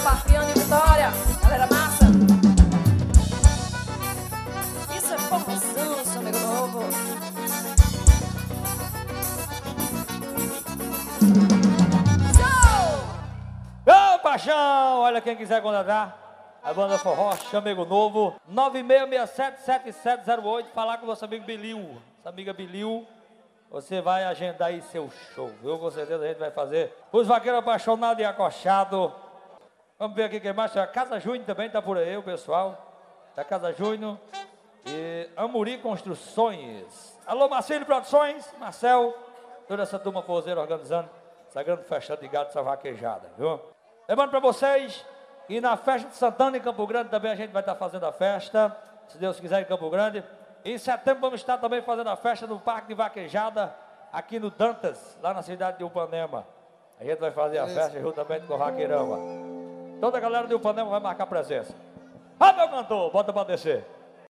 Parfiano e Vitória. Galera massa. Isso é formação, seu amigo novo. Ô, paixão! Olha, quem quiser contratar a banda Forró, Chamego Novo, 96677708, falar com o nosso amigo Bilil. Essa amiga Bilil, você vai agendar aí seu show, viu? Com certeza a gente vai fazer. Os vaqueiros apaixonados e acochados. Vamos ver aqui quem mais. A Casa Júnior também tá por aí, o pessoal da Casa Júnior. E Amuri Construções. Alô, Marcelo Produções, Marcel, toda essa turma forrozeira organizando essa grande festa de gado, essa vaquejada, viu? Lembrando para vocês que na festa de Santana em Campo Grande também a gente vai estar fazendo a festa, se Deus quiser, em Campo Grande. Em setembro vamos estar também fazendo a festa no Parque de Vaquejada, aqui no Dantas, lá na cidade de Upanema. A gente vai fazer a festa juntamente com o Vaqueirão. Toda a galera de Upanema vai marcar presença. Ah, meu cantor, bota para descer.